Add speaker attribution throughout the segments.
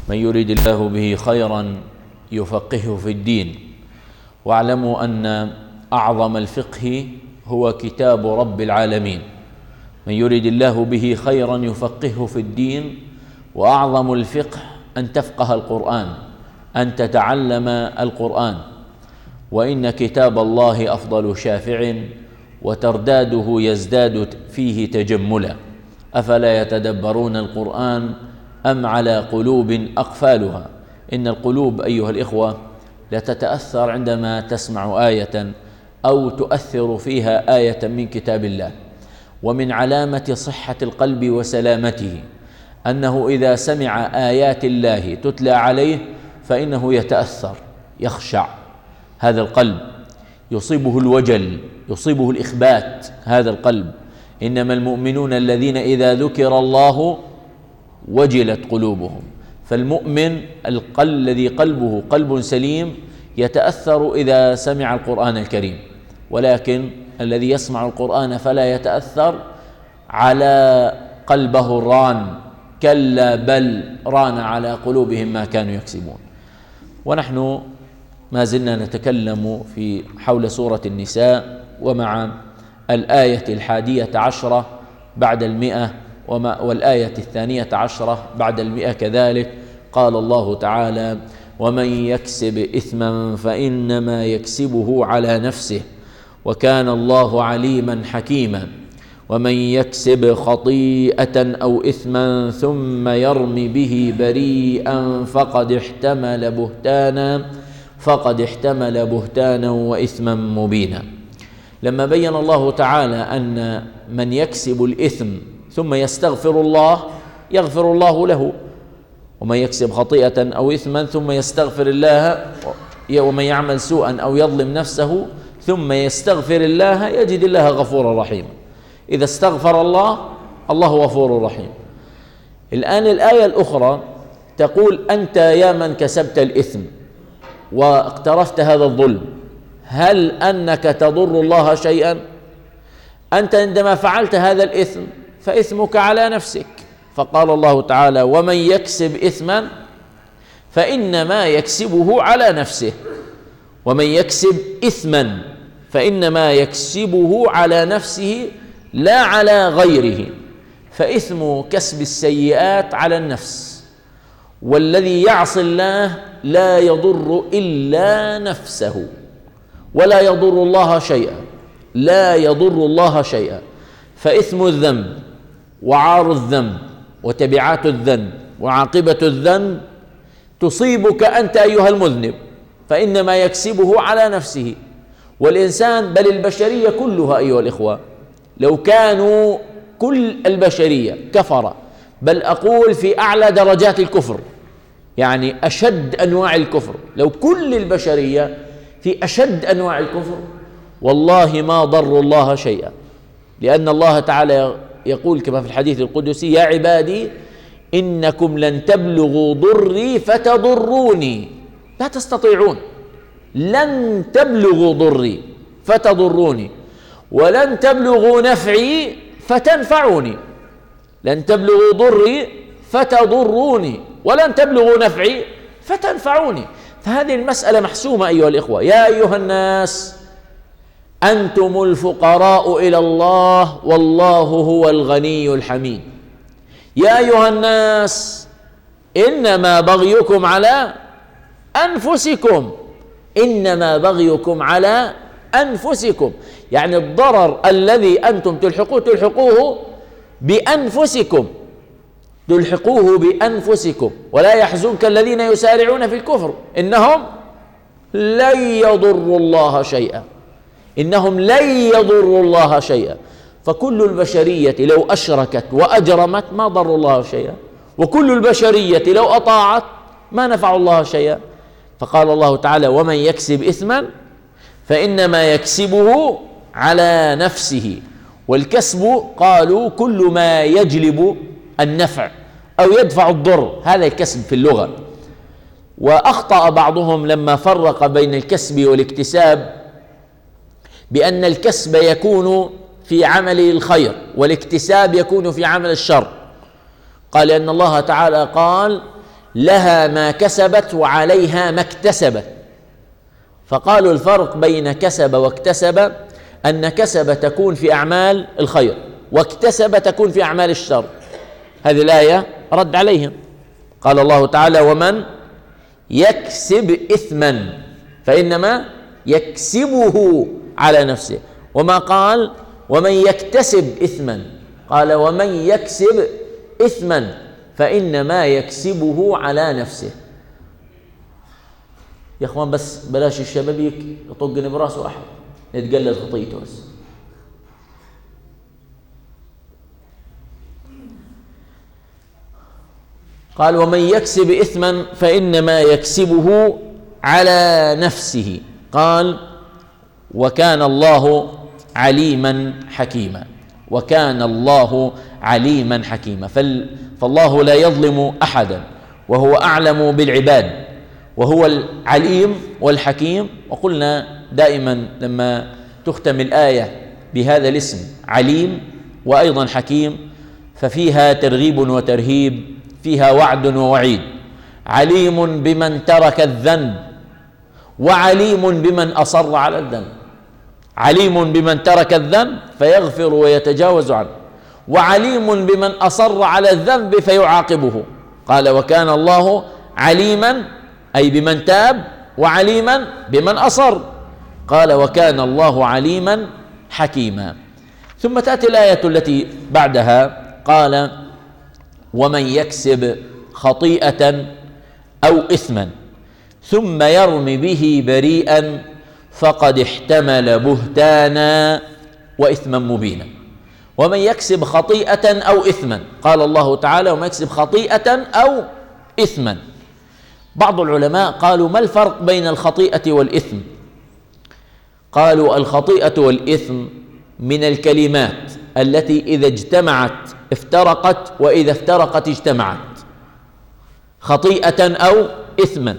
Speaker 1: من يريد الله به خيرا يفقهه في الدين. واعلموا أن أعظم الفقه هو كتاب رب العالمين. من يريد الله به خيرا يفقهه في الدين، وأعظم الفقه أن تفقه القرآن، أن تتعلم القرآن. وإن كتاب الله أفضل شافع، وترداده يزداد فيه تجملا. أفلا يتدبرون القرآن أم على قلوب أقفالها؟ إن القلوب أيها الإخوة لتتأثر عندما تسمع آية أو تؤثر فيها آية من كتاب الله. ومن علامة صحة القلب وسلامته أنه إذا سمع آيات الله تتلى عليه فإنه يتأثر، يخشع هذا القلب، يصيبه الوجل، يصيبه الإخبات هذا القلب. إنما المؤمنون الذين إذا ذكر الله وجلت قلوبهم. فالمؤمن الذي قلبه قلب سليم يتأثر إذا سمع القرآن الكريم، ولكن الذي يسمع القرآن فلا يتأثر على قلبه الران، كلا بل ران على قلوبهم ما كانوا يكسبون. ونحن ما زلنا نتكلم في حول سورة النساء، ومع الآية 11 بعد 100 والآية 12 بعد 100 كذلك. قال الله تعالى: ومن يكسب إثما فإنما يكسبه على نفسه وكان الله عليما حكيما. ومن يكسب خطيئة أو إثما ثم يرم به بريئا فقد احتمل بهتانا وإثما مبينا. لما بين الله تعالى أن من يكسب الإثم ثم يستغفر الله يغفر الله له، ومن يكسب خطيئة أو إثما ثم يستغفر الله، ومن يعمل سوءا أو يظلم نفسه ثم يستغفر الله يجد الله غفورا رحيما. إذا استغفر الله غفور رحيم. الآن الآية الأخرى تقول: أنت يا من كسبت الإثم واقترفت هذا الظلم، هل أنك تضر الله شيئا؟ أنت عندما فعلت هذا الإثم فإثمك على نفسك. فقال الله تعالى: ومن يكسب إثما فإنما يكسبه على نفسه. ومن يكسب إثما فإنما يكسبه على نفسه لا على غيره. فإثم كسب السيئات على النفس، والذي يعصي الله لا يضر إلا نفسه ولا يضر الله شيئا، لا يضر الله شيئا. فإثم الذنب وعار الذنب وتبعات الذنب وعاقبة الذنب تصيبك أنت أيها المذنب، فإنما يكسبه على نفسه. والإنسان بل البشرية كلها أيها الإخوة لو كانوا كل البشرية كفر، بل أقول في أعلى درجات الكفر، يعني أشد أنواع الكفر، لو كل البشرية في أشد أنواع الكفر والله ما ضر الله شيئا. لأن الله تعالى يقول كما في الحديث القدسي: يا عبادي إنكم لن تبلغوا ضري فتضروني. لا تستطيعون، لن تبلغوا ضري فتضروني، ولن تبلغوا نفعي فتنفعوني. لن تبلغوا ضري فتضروني ولن تبلغوا نفعي فتنفعوني. فهذه المسألة محسومة أيها الإخوة. يا أيها الناس أنتم الفقراء إلى الله والله هو الغني الحميد. يا أيها الناس إنما بغيكم على أنفسكم، إنما بغيكم على أنفسكم، يعني الضرر الذي أنتم تلحقوه بأنفسكم، تلحقوه بأنفسكم. ولا يحزنك الذين يسارعون في الكفر إنهم لن يضروا الله شيئا، إنهم لن يضروا الله شيئا. فكل البشرية لو أشركت وأجرمت ما ضروا الله شيئا، وكل البشرية لو أطاعت ما نفعوا الله شيئا. فقال الله تعالى: ومن يكسب إثما فإنما يكسبه على نفسه. والكسب قالوا كل ما يجلب النفع أو يدفع الضر، هذا الكسب في اللغة. وأخطأ بعضهم لما فرق بين الكسب والاكتساب بأن الكسب يكون في عمل الخير والاكتساب يكون في عمل الشر. قال أن الله تعالى قال: لها ما كسبت وعليها ما اكتسبت. فقالوا الفرق بين كسب واكتسب أن كسب تكون في أعمال الخير، واكتسب تكون في أعمال الشر. هذه الآية رد عليهم. قال الله تعالى: ومن يكسب إثما فإنما يكسبه على نفسه. وما قال ومن يكتسب إثما، قال ومن يكسب إثما فإنما يكسبه على نفسه. يا اخوان بس بلاش الشباب يطقني براسه احد، نتقلل خطيته بس. قال ومن يكسب إثما فإنما يكسبه على نفسه. قال وكان الله عليما حكيما. وكان الله عليما حكيما. فالله لا يظلم أحدا، وهو أعلم بالعباد، وهو العليم والحكيم. وقلنا دائما لما تختم الآية بهذا الاسم عليم وأيضا حكيم ففيها ترغيب وترهيب، فيها وعد ووعيد. عليم بمن ترك الذنب، وعليم بمن أصر على الذنب. عليم بمن ترك الذنب فيغفر ويتجاوز عنه، وعليم بمن أصر على الذنب فيعاقبه. قال وكان الله عليما أي بمن تاب، وعليما بمن أصر. قال وكان الله عليما حكيما. ثم تأتي الآية التي بعدها قال ومن يكسب خطيئة أو إثما ثم يرم به بريئا فقد احتمل بهتانا وإثما مبينا. ومن يكسب خطيئة أو إثما، قال الله تعالى ومن يكسب خطيئة أو إثما. بعض العلماء قالوا ما الفرق بين الخطيئة والإثم؟ قالوا الخطيئة والإثم من الكلمات التي إذا اجتمعت افترقت، وإذا افترقت اجتمعت. خطيئة أو إثما.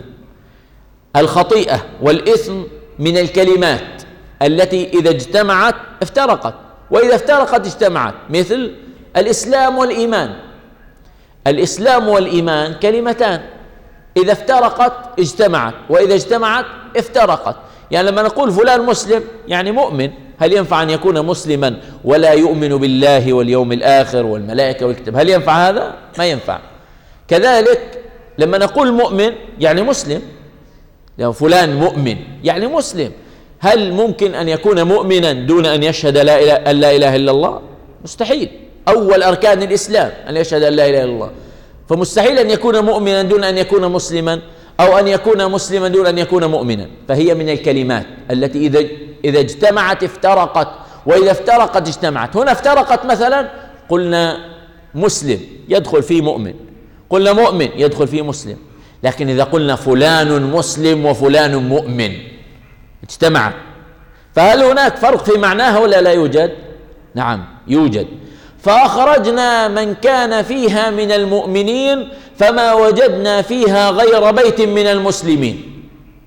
Speaker 1: الخطيئة والإثم من الكلمات التي إذا اجتمعت افترقت، وإذا افترقت اجتمعت، مثل الإسلام والإيمان. الإسلام والإيمان كلمتان، إذا افترقت اجتمعت، وإذا اجتمعت افترقت. يعني لما نقول فلان مسلم يعني مؤمن، هل ينفع أن يكون مسلما ولا يؤمن بالله واليوم الآخر والملائكة والكتاب؟ هل ينفع هذا؟ ما ينفع. كذلك لما نقول مؤمن يعني مسلم، يعني فلان مؤمن يعني مسلم. هل ممكن أن يكون مؤمنا دون أن يشهد أن لا إله إلا الله؟ مستحيل. أول أركان الإسلام أن يشهد أن لا إله إلا الله، فمستحيل أن يكون مؤمنا دون أن يكون مسلما، أو أن يكون مسلما دون أن يكون مؤمنا. فهي من الكلمات التي إذا اجتمعت افترقت، وإذا افترقت اجتمعت. هنا افترقت مثلا قلنا مسلم يدخل فيه مؤمن، قلنا مؤمن يدخل فيه مسلم. لكن إذا قلنا فلان مسلم وفلان مؤمن اجتمعت. فهل هناك فرق في معناها ولا لا يوجد؟ نعم يوجد. فأخرجنا من كان فيها من المؤمنين فما وجدنا فيها غير بيت من المسلمين.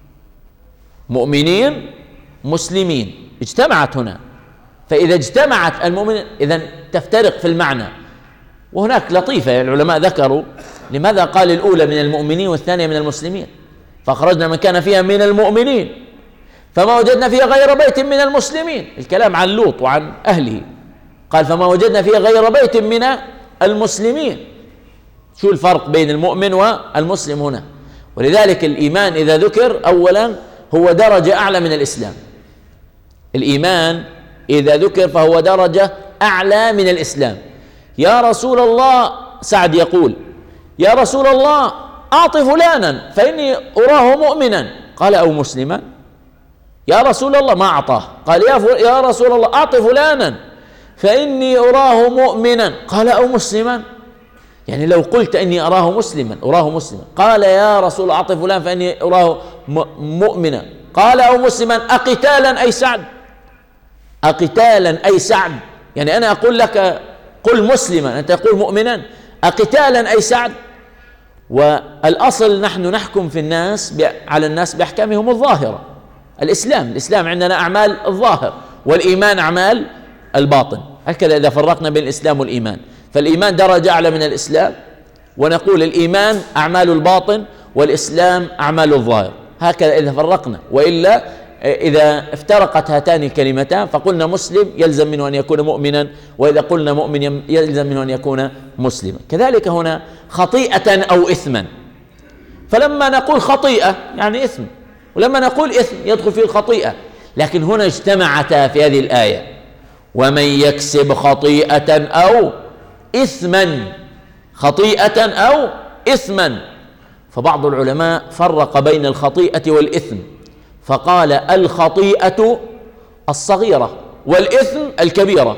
Speaker 1: مؤمنين مسلمين اجتمعت هنا. فإذا اجتمعت المؤمنين إذن تفترق في المعنى. وهناك لطيفة العلماء ذكروا لماذا قال الأولى من المؤمنين والثانية من المسلمين. فأخرجنا من كان فيها من المؤمنين فما وجدنا فيها غير بيت من المسلمين. الكلام عن لوط وعن أهله. قال فما وجدنا فيها غير بيت من المسلمين. شو الفرق بين المؤمن والمسلم هنا؟ ولذلك الإيمان إذا ذكر أولا هو درجة أعلى من الإسلام. الإيمان إذا ذكر فهو درجة أعلى من الإسلام. يا رسول الله، سعد يقول يا رسول الله أعط فلانا فإني أراه مؤمنا، قال أو مسلما. يا رسول الله ما أعطاه، قال يا رسول الله أعط فلانا فإني أراه مؤمنا، قال أو مسلما. يعني لو قلت إني أراه مسلما قال يا رسول أعط فلان فإني أراه مؤمنا، قال أو مسلما. أقتالا أي سعد، أقتالا أي سعد. يعني أنا أقول لك قل مسلما، أنت تقول مؤمنا. أقتالا أي سعد. والأصل نحن نحكم في الناس على الناس بأحكامهم الظاهرة. الإسلام عندنا أعمال الظاهر، والإيمان أعمال الباطن. هكذا إذا فرقنا بين الإسلام والإيمان، فالإيمان درجة أعلى من الإسلام، ونقول الإيمان أعمال الباطن والإسلام أعمال الظاهر، هكذا إذا فرقنا. وإلا إذا افترقت هاتان الكلمتان فقلنا مسلم يلزم منه أن يكون مؤمنا، وإذا قلنا مؤمن يلزم منه أن يكون مسلما. كذلك هنا خطيئة أو إثما، فلما نقول خطيئة يعني إثم، ولما نقول إثم يدخل فيه الخطيئة، لكن هنا اجتمعتا في هذه الآية: ومن يكسب خطيئة أو إثما، خطيئة أو إثما. فبعض العلماء فرق بين الخطيئة والإثم، فقال الخطيئة الصغيرة والإثم الكبيرة.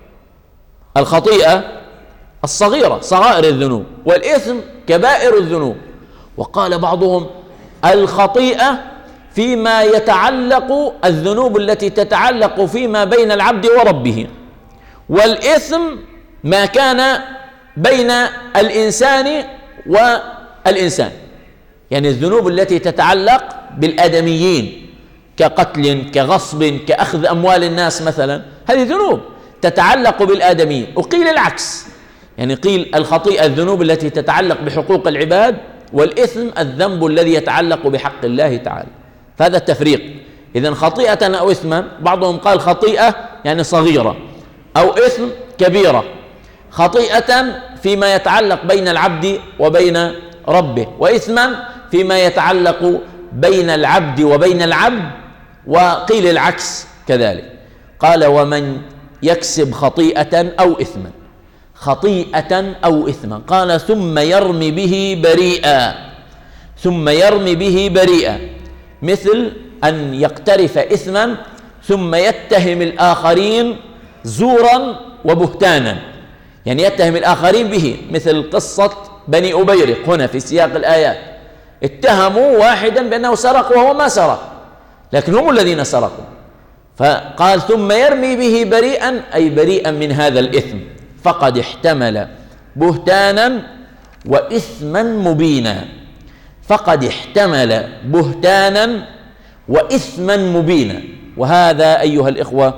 Speaker 1: الخطيئة الصغيرة صغائر الذنوب، والإثم كبائر الذنوب. وقال بعضهم الخطيئة فيما يتعلق، الذنوب التي تتعلق فيما بين العبد وربه، والإثم ما كان بين الإنسان والإنسان، يعني الذنوب التي تتعلق بالآدميين كقتل كغصب كأخذ أموال الناس مثلا، هذه ذنوب تتعلق بالآدميين. وقيل العكس، يعني قيل الخطيئة الذنوب التي تتعلق بحقوق العباد، والإثم الذنب الذي يتعلق بحق الله تعالى. فهذا التفريق. إذن خطيئة أو إثما، بعضهم قال خطيئة يعني صغيرة أو إثم كبيرة. خطيئة فيما يتعلق بين العبد وبين ربه، وإثما فيما يتعلق بين العبد وبين العبد. وقيل العكس كذلك. قال ومن يكسب خطيئة أو إثما، خطيئة أو إثما، قال ثم يرمي به بريئا، ثم يرمي به بريئا، مثل أن يقترف إثما ثم يتهم الآخرين زورا وبهتانا، يعني يتهم الآخرين به، مثل قصة بني أبيرق هنا في سياق الآيات. اتهموا واحدا بأنه سرق وهو ما سرق، لكن هم الذين سرقوا. فقال ثم يرمي به بريئا، أي بريئا من هذا الإثم، فقد احتمل بهتانا وإثما مبينا. فقد احتمل بهتانا وإثما مبينا. وهذا أيها الإخوة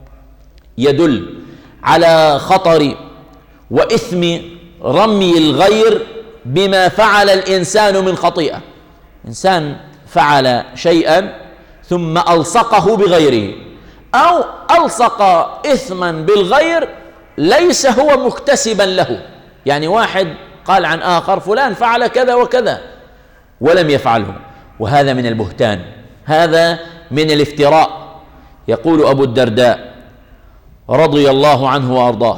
Speaker 1: يدل على خطر وإثم رمي الغير بما فعل الإنسان من خطيئة. إنسان فعل شيئا ثم ألصقه بغيره، أو ألصق إثما بالغير ليس هو مكتسبا له، يعني واحد قال عن آخر فلان فعل كذا وكذا ولم يفعله، وهذا من البهتان، هذا من الافتراء. يقول أبو الدرداء رضي الله عنه وأرضاه: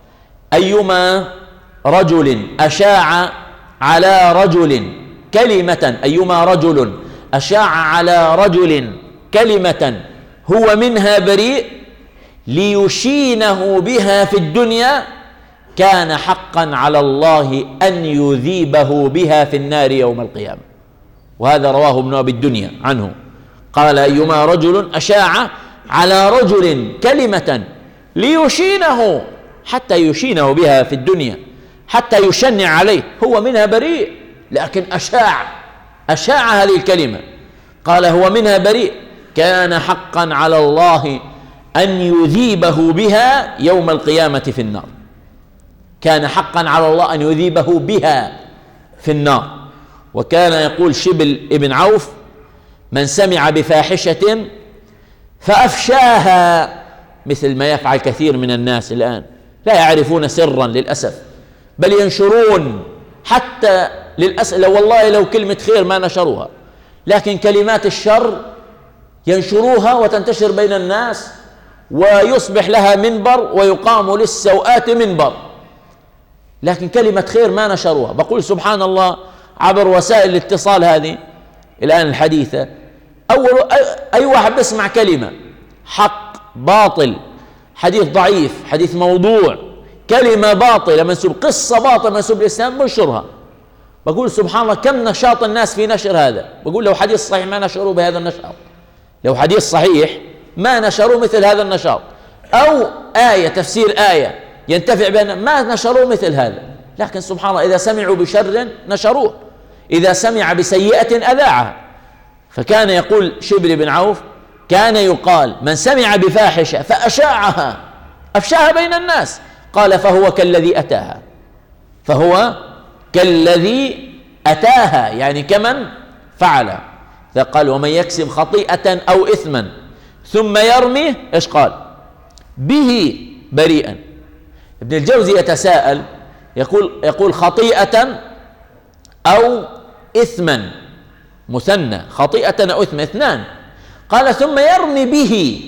Speaker 1: أيما رجل أشاع على رجل كلمة، أيما رجل أشاع على رجل كلمة هو منها بريء ليشينه بها في الدنيا، كان حقا على الله أن يذيبه بها في النار يوم القيامة. وهذا رواه ابن أبي الدنيا عنه، قال: أيما رجل أشاع على رجل كلمة ليشينه، حتى يشينه بها في الدنيا، حتى يشنع عليه، هو منها بريء، لكن أشاع هذه الكلمة، قال هو منها بريء، كان حقا على الله أن يذيبه بها يوم القيامة في النار. كان حقا على الله أن يذيبه بها في النار. وكان يقول شبل ابن عوف: من سمع بفاحشة فأفشاها، مثل ما يفعل كثير من الناس الآن، لا يعرفون سرا للأسف، بل ينشرون، حتى للأسف لو كلمة خير ما نشروها، لكن كلمات الشر ينشروها وتنتشر بين الناس، ويصبح لها منبر ويقام للسوءات منبر، لكن كلمة خير ما نشروها. بقول سبحان الله، عبر وسائل الاتصال هذه الآن الحديثة، أي واحد بيسمع كلمة حق باطل، حديث ضعيف، حديث موضوع، كلمة باطلة منسوب، قصة باطلة منسوب الإسلام، منشرها. بقول سبحان الله، كم نشاط الناس في نشر هذا. بقول لو حديث صحيح ما نشروه بهذا النشاط، لو حديث صحيح ما نشروا مثل هذا النشاط، أو آية تفسير آية ينتفع بها ما نشروا مثل هذا. لكن سبحان الله، إذا سمعوا بشر نشروه، إذا سمع بسيئة أذاعها. فكان يقول شبل بن عوف: كان يقال من سمع بفاحشة كالذي أتاها، يعني كمن فعل. فقال ومن يكسب خطيئة أو إثما ثم يرمي إيش قال؟ به بريئا. ابن الجوزي يتساءل، يقول خطيئة أو إثما، مثنى، خطيئة أو إثما اثنان، قال ثم يرمي به،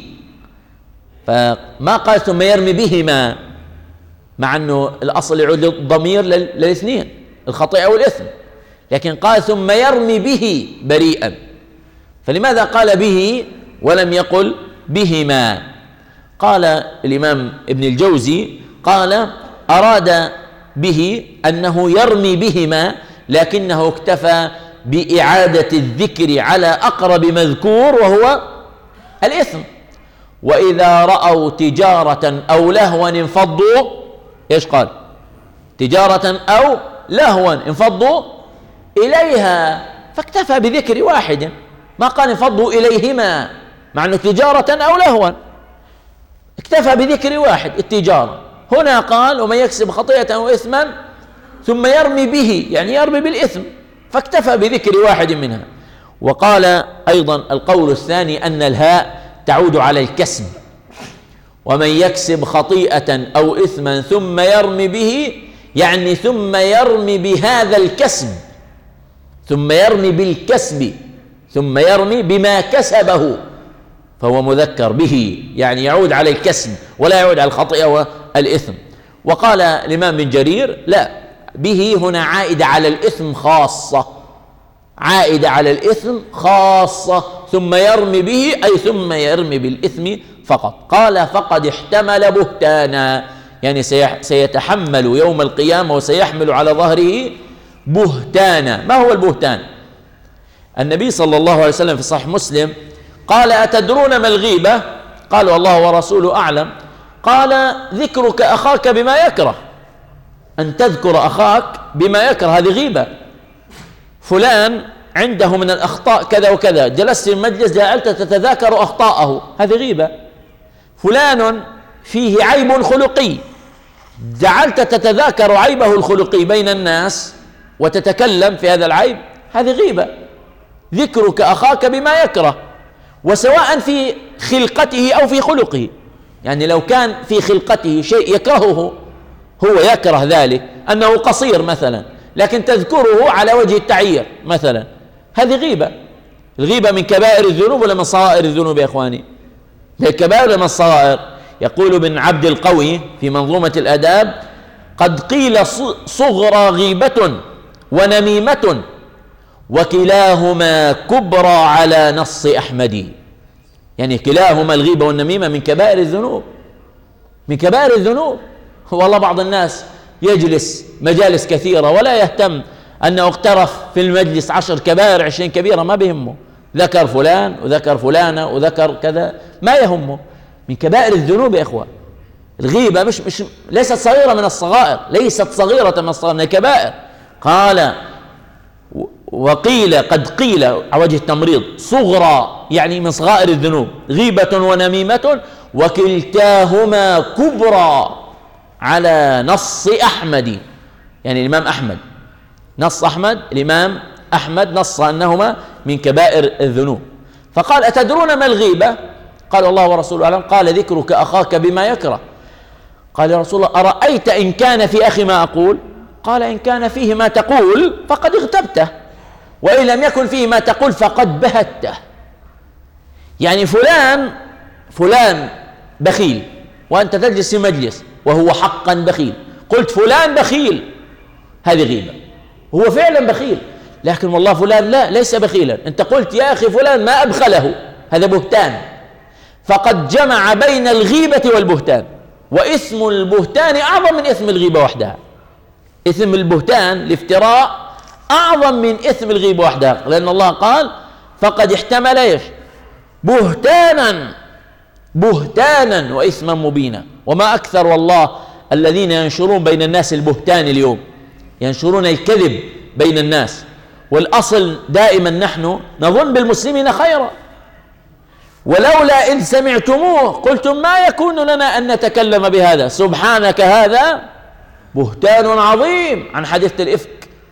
Speaker 1: فما قال ثم يرمي بهما، مع أنه الأصل يعود الضمير للاثنين، الخطيئة والإثم، لكن قال ثم يرمي به بريئا. فلماذا قال به ولم يقل بهما؟ قال الإمام ابن الجوزي قال أراد به أنه يرمي بهما، لكنه اكتفى بإعادة الذكر على أقرب مذكور وهو الإثم. وإذا رأوا تجارة أو لهوا انفضوا، إيش قال؟ تجارة أو لهوا انفضوا إليها، فاكتفى بذكر واحد، ما قال انفضوا إليهما، مع أنه تجارة أو لهوا، اكتفى بذكر واحد التجارة. هنا قال ومن يكسب خطيئة أو إثما ثم يرمي به، يعني يرمي بالإثم، فاكتفى بذكر واحد منها. وقال أيضا القول الثاني أن الهاء تعود على الكسب، ومن يكسب خطيئة أو إثما ثم يرمي به، يعني ثم يرمي بهذا الكسب، ثم يرمي بالكسب، ثم يرمي بما كسبه، فهو مذكر به، يعني يعود على الكسب ولا يعود على الخطيئة والإثم. وقال الإمام بن جرير لا، به هنا عائدة على الإثم خاصة، عائدة على الإثم خاصة، ثم يرمي به أي ثم يرمي بالإثم فقط. قال فقد احتمل بهتانا، يعني سيتحمل يوم القيامة وسيحمل على ظهره بهتانا. ما هو البهتان؟ النبي صلى الله عليه وسلم في صحيح مسلم قال أتدرون ما الغيبة؟ قالوا الله ورسوله أعلم. قال ذكرك أخاك بما يكره، أن تذكر أخاك بما يكره، هذه غيبة. فلان عنده من الأخطاء كذا وكذا، جلست في المجلس جعلت تتذاكر أخطاءه، هذه غيبة. فلان فيه عيب خلقي، جعلت تتذاكر عيبه الخلقي بين الناس وتتكلم في هذا العيب، هذه غيبة. ذكرك أخاك بما يكره، وسواء في خلقته أو في خلقه، يعني لو كان في خلقته شيء يكرهه، هو يكره ذلك، أنه قصير مثلا، لكن تذكره على وجه التعيير مثلا، هذه غيبة. الغيبة من كبائر الذنوب ولا من صغائر الذنوب يا إخواني؟ من كبائر من الصغائر. يقول ابن عبد القوي في منظومة الآداب قد قيل صغرى غيبة ونميمة وكلاهما كبرى على نص أحمد، يعني كلاهما الغيبة والنميمة من كبائر الذنوب، من كبائر الذنوب. والله بعض الناس يجلس مجالس كثيرة ولا يهتم أنه اقترف في المجلس 10 كبائر 20 كبيرة، ما بيهمه، ذكر فلان وذكر فلانة وذكر كذا، ما يهمه، من كبائر الذنوب يا إخوة. الغيبة مش ليست صغيرة من الصغائر، ليست صغيرة من الصغائر، من الكبائر. قال وقيل قد قيل على وجه التمريض صغرى، يعني من صغائر الذنوب، غيبة ونميمة وكلتاهما كبرى على نص أحمد، يعني الإمام أحمد، نص أحمد، الإمام أحمد نص أنهما من كبائر الذنوب. فقال أتدرون ما الغيبة؟ قال الله ورسوله أعلم. قال ذكرك أخاك بما يكره. قال يا رسول الله أرأيت إن كان في أخي ما أقول؟ قال إن كان فيه ما تقول فقد اغتبته، وإن لم يكن فيه ما تقول فقد بهته. يعني فلان بخيل، وأنت تجلس في مجلس وهو حقا بخيل، قلت فلان بخيل، هذه غيبة، هو فعلا بخيل، لكن والله فلان لا، ليس بخيلا، أنت قلت يا أخي فلان ما أبخله، هذا بهتان. فقد جمع بين الغيبة والبهتان، واسم البهتان أعظم من اسم الغيبة وحدها. اسم البهتان الافتراء أعظم من اسم الغيبة وحدها، لأن الله قال فقد احتمل ايش؟ بهتانا وإثما مبينا. وما أكثر والله الذين ينشرون بين الناس البهتان اليوم، ينشرون الكذب بين الناس، والأصل دائما نحن نظن بالمسلمين خيرا، ولولا إذ سمعتموه قلتم ما يكون لنا أن نتكلم بهذا، سبحانك هذا بهتان عظيم، عن حادثة الإفك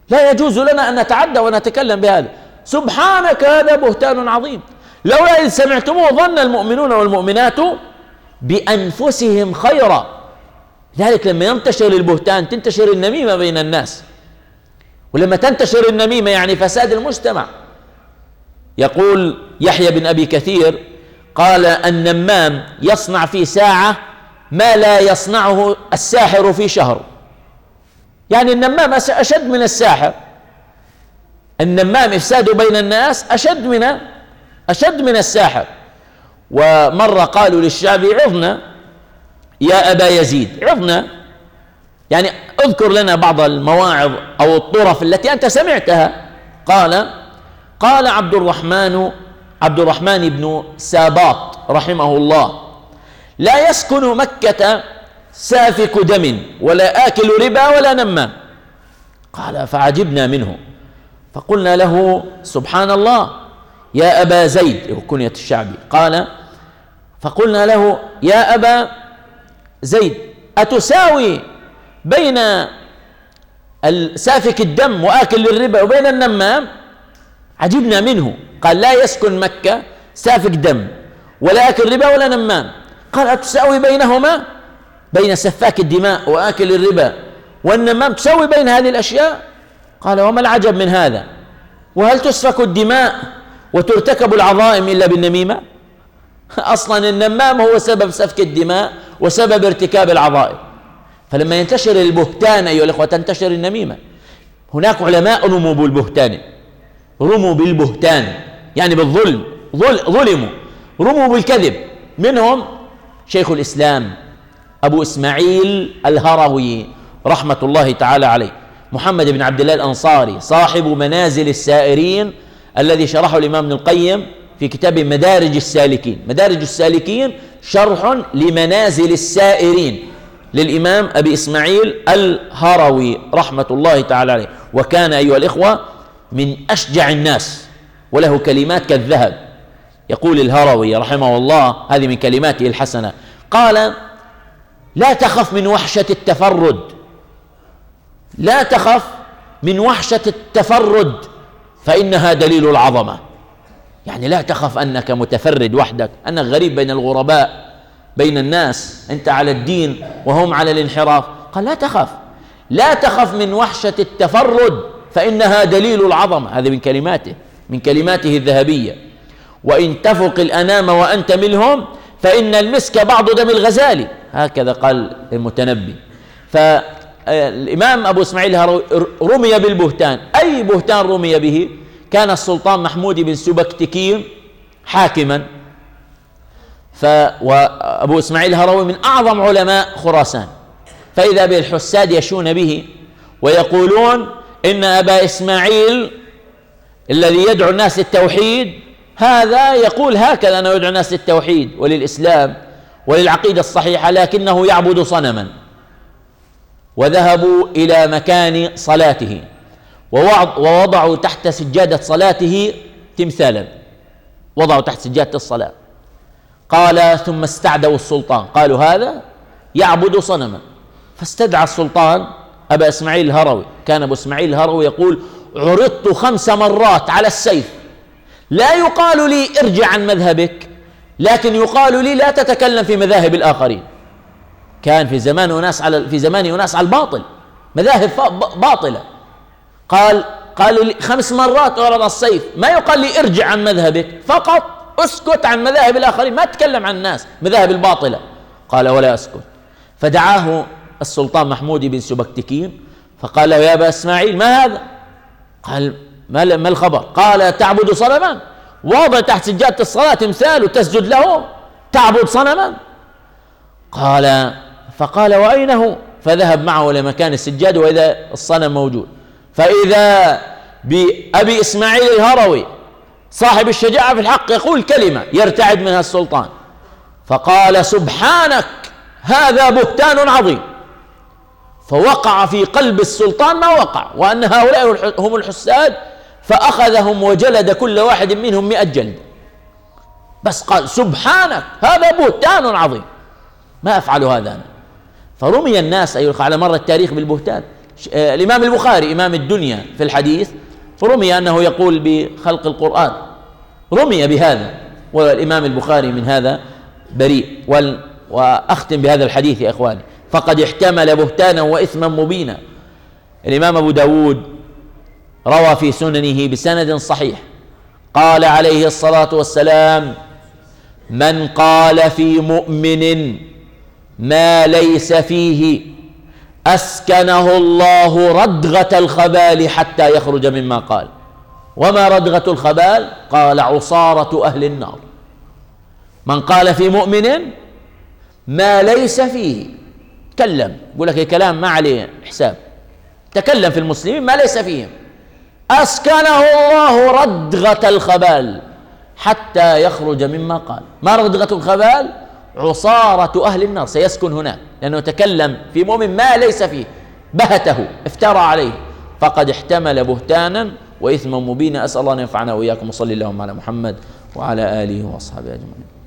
Speaker 1: لا يجوز لنا أن نتعدى ونتكلم بهذا. سبحانك هذا بهتان عظيم. لولا إذ سمعتموه ظن المؤمنون والمؤمنات بأنفسهم خيرا. لذلك لما ينتشر البهتان تنتشر النميمة بين الناس، ولما تنتشر النميمة يعني فساد المجتمع. يقول يحيى بن أبي كثير قال النمام يصنع في ساعة ما لا يصنعه الساحر في شهر. يعني النمام أشد من الساحر. النمام إفساده بين الناس أشد من الساحر. ومرة قالوا للشعبي عظنا يا أبا يزيد، عظنا يعني اذكر لنا بعض المواعظ أو الطرف التي أنت سمعتها. قال عبد الرحمن بن ساباط رحمه الله لا يسكن مكة سافك دم ولا آكل ربا ولا نمام. قال فعجبنا منه فقلنا له سبحان الله يا أبا زيد كنية الشعبي. قال فقلنا له يا أبا زيد أتساوي بين سافك الدم وآكل الربا وبين النمام؟ عجبنا منه. قال لا يسكن مكة سافك دم ولا آكل ربا ولا نمام. قال أتساوي بينهما، بين سفاك الدماء وآكل الربا والنمام، تساوي بين هذه الأشياء؟ قال وما العجب من هذا؟ وهل تسفك الدماء وترتكب العظائم إلا بالنميمة؟ أصلا النمام هو سبب سفك الدماء وسبب ارتكاب العظائم. فلما ينتشر البهتان أيها الأخوة تنتشر النميمة. هناك علماء رموا بالبهتان يعني بالظلم، ظلموا، رموا بالكذب. منهم شيخ الإسلام أبو إسماعيل الهروي رحمة الله تعالى عليه، محمد بن عبد الله الأنصاري صاحب منازل السائرين الذي شرحه الإمام ابن القيم في كتاب مدارج السالكين. مدارج السالكين شرح لمنازل السائرين للإمام أبي إسماعيل الهروي رحمة الله تعالى عليه. وكان أيها الإخوة من أشجع الناس وله كلمات كالذهب. يقول الهروي رحمه الله، هذه من كلماته الحسنة، قال لا تخف من وحشة التفرد، لا تخف من وحشة التفرد فإنها دليل العظمة. يعني لا تخف أنك متفرد وحدك، أنك غريب بين الغرباء بين الناس، أنت على الدين وهم على الانحراف. قال لا تخف من وحشة التفرد فإنها دليل العظمة. هذه من كلماته الذهبية. وإن تفق الأنام وأنت منهم فإن المسك بعض دم الغزال، هكذا قال المتنبي. فالإمام أبو إسماعيل رمي بالبهتان. أي بهتان رمي به؟ كان السلطان محمود بن سبكتكين حاكما، وأبو إسماعيل الهروي من أعظم علماء خراسان، فإذا بالحساد يشون به ويقولون إن أبا إسماعيل الذي يدعو الناس للتوحيد هذا يقول هكذا أنه يدعو الناس للتوحيد وللإسلام وللعقيدة الصحيحة، لكنه يعبد صنما. وذهبوا إلى مكان صلاته ووضعوا تحت سجادة صلاته تمثالا، وضعوا تحت سجادة الصلاة. قال ثم استعدوا السلطان، قالوا هذا يعبد صنما. فاستدعى السلطان أبا إسماعيل الهروي. كان أبو إسماعيل الهروي يقول عرضت 5 مرات على السيف، لا يقال لي ارجع عن مذهبك، لكن يقال لي لا تتكلم في مذاهب الآخرين. كان في زمان أناس على الباطل، مذاهب باطلة. قال لي 5 مرات أعرض على السيف، ما يقال لي ارجع عن مذهبك، فقط اسكت عن مذاهب الآخرين، ما تتكلم عن الناس مذاهب الباطلة. قال ولا أسكت. فدعاه السلطان محمود بن سبكتكين فقال له يا أبا إسماعيل ما هذا؟ قال ما الخبر؟ قال تعبد صنما، واضع تحت سجادة الصلاة تمثال وتسجد له، تعبد صنما؟ فقال وأين هو؟ فذهب معه إلى مكان السجاد وإذا الصنم موجود، فإذا بأبي إسماعيل الهروي صاحب الشجاعة في الحق يقول كلمة يرتعد منها السلطان، فقال سبحانك هذا بهتان عظيم. فوقع في قلب السلطان ما وقع، وأن هؤلاء هم الحساد، فأخذهم وجلد كل واحد منهم 100 جلد. بس قال سبحانك هذا بهتان عظيم، ما أفعل هذا أنا. فرمي الناس أيها على مر التاريخ بالبهتان، الإمام البخاري إمام الدنيا في الحديث رمي أنه يقول بخلق القرآن، رمي بهذا، والإمام البخاري من هذا بريء. وأختم بهذا الحديث يا إخواني: فقد احتمل بهتانا وإثما مبينا. الإمام أبو داود روى في سننه بسند صحيح قال عليه الصلاة والسلام: من قال في مؤمن ما ليس فيه أسكنه الله ردغة الخبال حتى يخرج مما قال. وما ردغة الخبال؟ قال: عصارة أهل النار. من قال في مؤمن ما ليس فيه، تكلم، يقول لك الكلام ما عليه حساب، تكلم في المسلمين ما ليس فيهم، أسكنه الله ردغة الخبال حتى يخرج مما قال. ما ردغة الخبال؟ عصارة أهل النار، سيسكن هناك، لأنه تكلم في مؤمن ما ليس فيه، بهته، افترى عليه، فقد احتمل بهتانا وإثما مبينا. أسأل الله أن ينفعنا وإياكم، وصلي اللهم على محمد وعلى آله وأصحابه أجمعين.